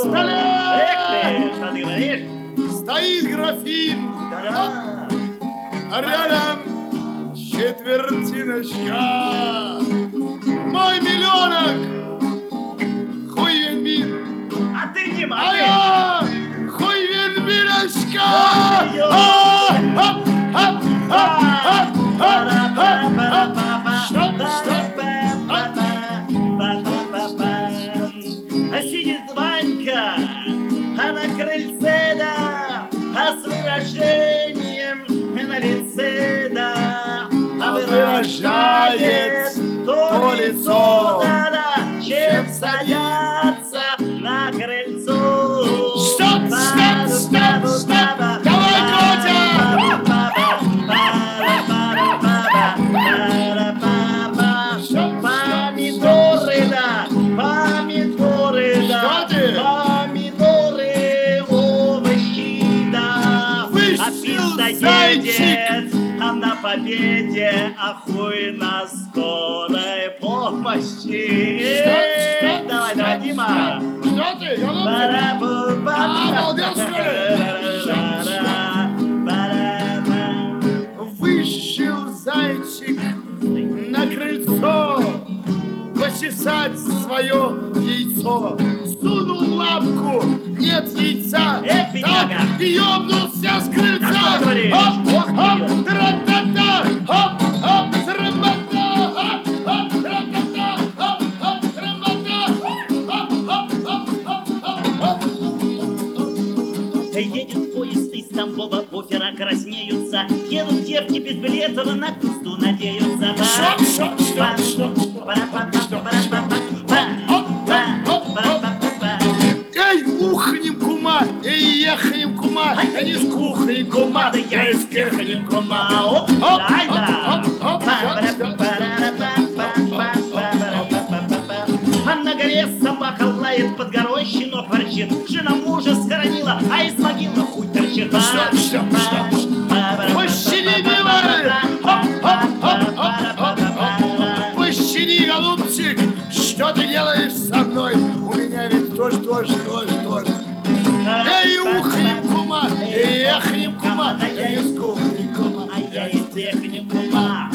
столе! Эх ты, что ты говоришь? Стоит графин, Да-да. а рядом четвертиночка. Мой миллионок! Хуй венбин! А ты не А могу. я хуй венбиночка! Сидит Ванька, а на крыльце, да, а с выражением на лице, да, а выражает то лицо, да, да, чем садятся на крыльцо. Стоп, стоп, стоп, стоп! Давай, Котя! Помидоры, да, помидоры, да, Что ты? помидоры, овощи, да. Вышел А зайчик! едет, а на победе, а хуй на скорой помощи. Что? Давай, давай, Дима. Что ты? Я обалдел, что Вышел зайчик на крыльцо почесать свое яйцо. Сунул лапку, нет яйца. Эх, бедняга. Так и ёбнулся с крыльца. А что говоришь? Хоп, хоп, тра-та-та, хоп, хоп, тра-та-та, хоп, хоп, тра-та-та, хоп, хоп, тра-та-та, хоп, хоп, хоп, хоп. Едет поезд из Тамбова, буфера краснеются. Едут девки без билетов, на пусту надеются. Эй, ухнем, кума, эй, ехнем, кума, я не с кухни, кума, я из кехнем, кума. Оп, оп, оп, оп, оп, А на горе собака лает, под горой щенок ворчит. Жена мужа схоронила, а из могилы хуй торчит. Пощади, милый! Пощади, голубчик! Что ты делаешь со мной? У меня ведь тоже. Эй, ухнем, кума! Эй, эхнем, кума! Я не с кухни, кума! Я из техни кума.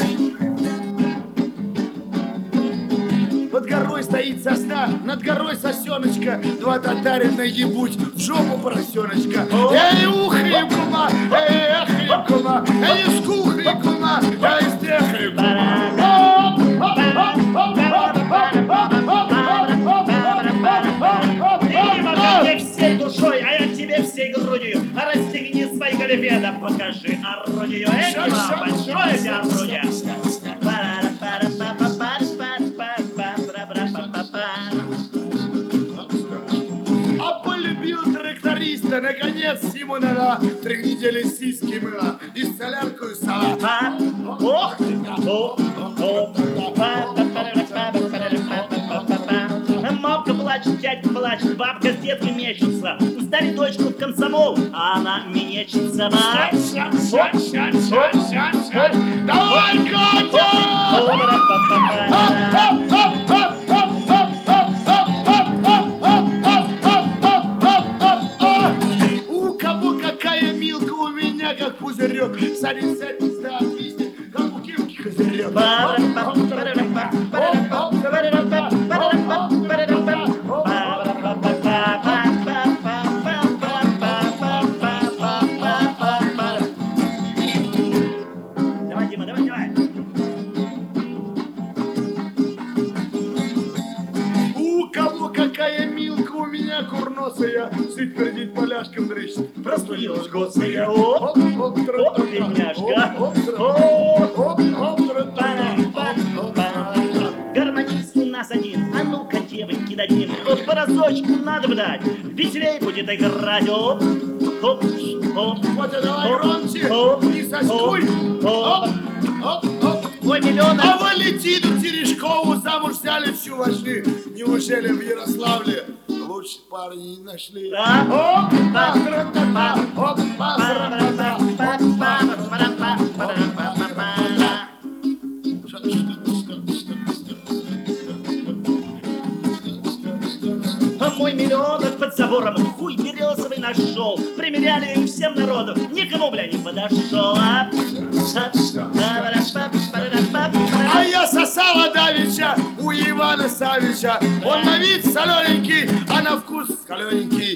Под горой стоит сосна, над горой сосеночка. Два татарина ебуть в жопу поросеночка. Эй, ухнем, кума! Эй, эхнем, кума! Я не с кухни, кума! Я из техни, кума! Ты мне всей душой, а я тебе всей грудью. Расстегни свои галифе, да покажи орудию. Эй, большое у тебя орудие. А полюбил тракториста, наконец ему на 3 недели сиськи мыла и солярку и салат. Ох ты! Мамка плачет, дядька плачет, бабка с деткой мечется. Устали дочку в комсомол, а она менечется. Давай, Катя! У кого какая милка, у меня как пузырек. Садись, да, отвиснет, как у девки козырек. Давай, Дима, давай. У кого какая милка, у меня курносая. Сыть пердить поляшком дрыщет. Простудилась гостная. Оп, бедняжка. Гармонист у нас один, а ну-ка, девоньки, дадим. Вот по разочку надо бы дать, веселей будет играть. Оп, оп, оп. Вот давай громче, не соскуй. Ой, миллион. А Валентину Терешкову замуж взяли всю вошли. Неужели в Ярославле лучше парни не нашли? Мой Твой миллионок под забором хуй березовый нашел. Примеряли всем народу, никому, бля, не подошел. А я сосала давеча у Ивана Савича. Он на вид солененький, а на вкус солененький.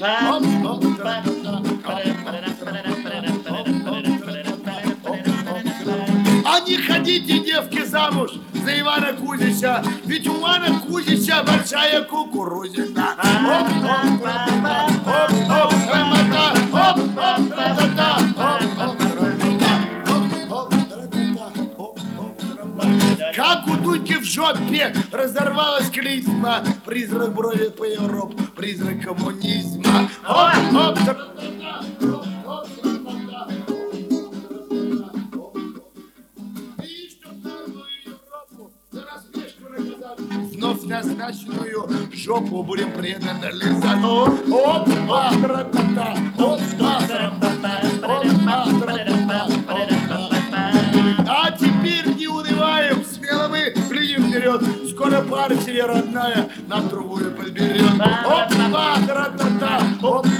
А не ходите, девки, замуж за Ивана Кузича, ведь у Ивана Кузича большая кукурузина. Как у Дудьки в жопе разорвалась клизма, призрак брови по Европе, призрак коммунизма. Вновь назначенную жопу будем преданно лизать. А теперь не унываем, смело мы глядим вперед. Скоро партия родная нам другую подберет. Опа, тра-та-та, опа.